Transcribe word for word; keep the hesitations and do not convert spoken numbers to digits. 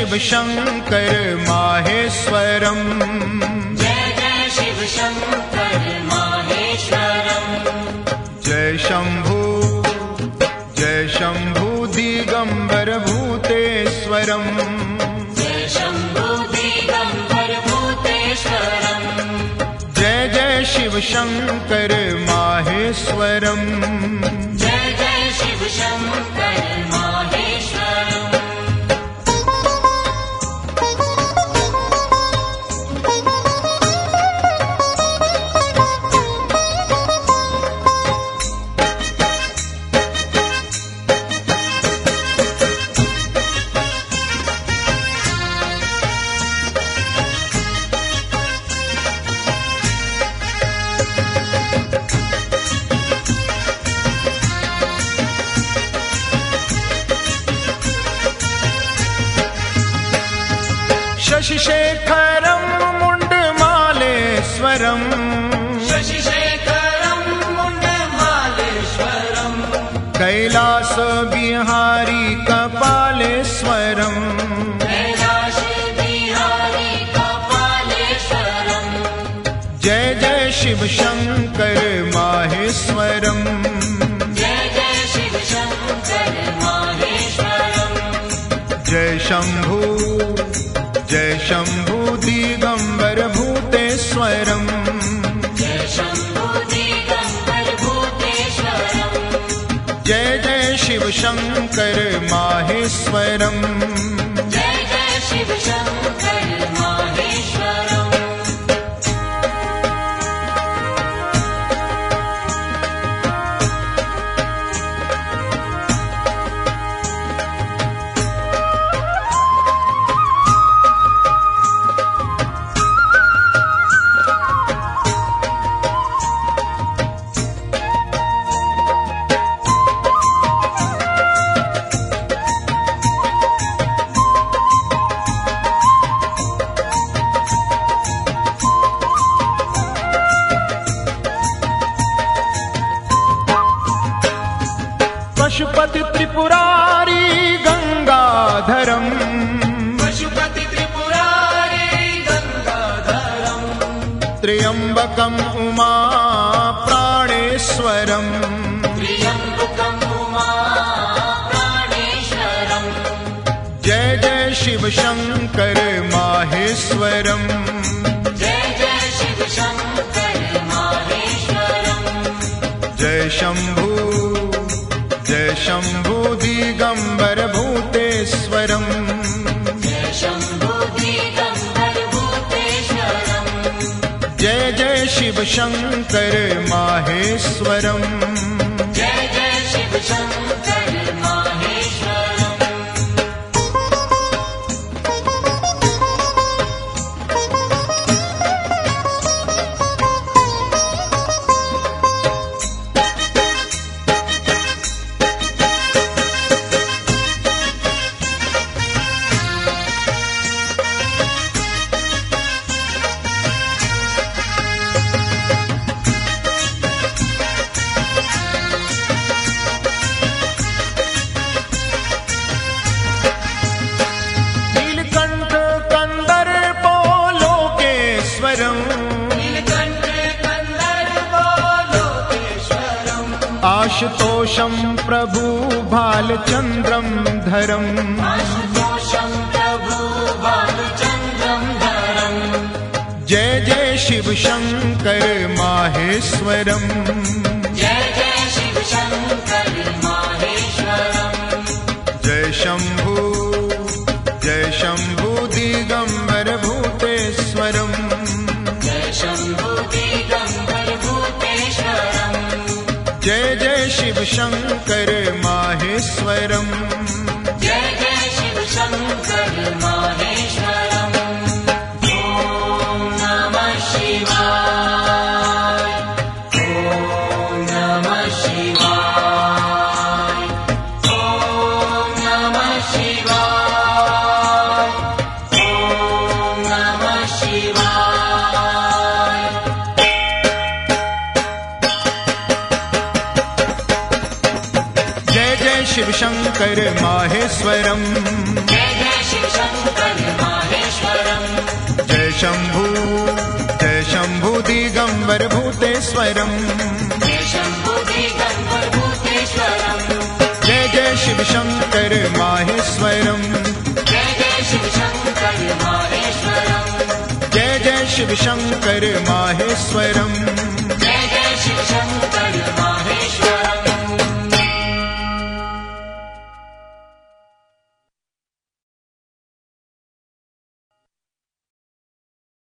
शिव शंकर माहेश्वरम। जय जय शिव शंकर माहेश्वरम। जय शंभु जय शंभु दिगंबर भूतेश्वरम। जय शंभु दिगंबर भूतेश्वरम। जय जय शिव शंकर माहेश्वरम। जय जय शिव शंकर माहेश्वरम। शशिशेखरं मुण्डमालेश्वरम्। शशिशेखरं मुण्डमालेश्वरम्। कैलास बिहारी कपालेश्वरम्। कैलास बिहारी कपालेश्वरम्। जय जय शिव शंकर माहेश्वरम्। जय जय शिव शंकर माहेश्वरम्। जय शंभु जय शंभु दिगंबर भूतेश्वरम। जय शंभु दिगंबर भूतेश्वरम। जय जय शिव शंकर माहेश्वरम। जय जय शिव शंकर माहेश्वरम। पशुपति त्रिपुरारी गंगाधरम। पशुपति त्रिपुरारी गंगाधरम। त्र्यंबकम उमा प्राणेश्वरम। त्र्यंबकम उमा प्राणेश्वरम। जय जय शिव शंकर माहेश्वरम। जय जय शिव शंकर माहेश्वरम। जय शंभु जय शंभु दिगंबर भूतेश्वरम। जय शंभु दिगंबर भूतेश्वरम। जय जय शिव शंकर माहेश्वरम। जय जय शिव शंकर माहेश्वरम। नीलकंठ कंदर्प लोकेश्वरम। नीलकंठ कंदर्प लोकेश्वरम। आशुतोषं प्रभु भालचंद्रम धरम। आशुतोषं प्रभु भालचंद्रम धरम। जय जय शिव शंकर माहेश्वरम। जय जय शिव शंकर माहेश्वरम। जय शंभु जय शंभु दिगंबर भूतेश्वरम। जय शंभु दिगंबर भूतेश्वरम। जय जय शिव शंकर माहेश्वरम। जय जय शिव शंकर माहेश्वरम। ओम नमः शिवाय। ओम शिव शंकर माहेश्वरम। जय जय शिव शंकर माहेश्वरम। जय शंभु जय शंभु दिगंबर भूतेश्वरम। जय शंभु दिगंबर भूतेश्वरम। जय जय शिव शंकर माहेश्वरम। जय जय शिव शंकर माहेश्वरम। जय जय शिव शंकर माहेश्वरम।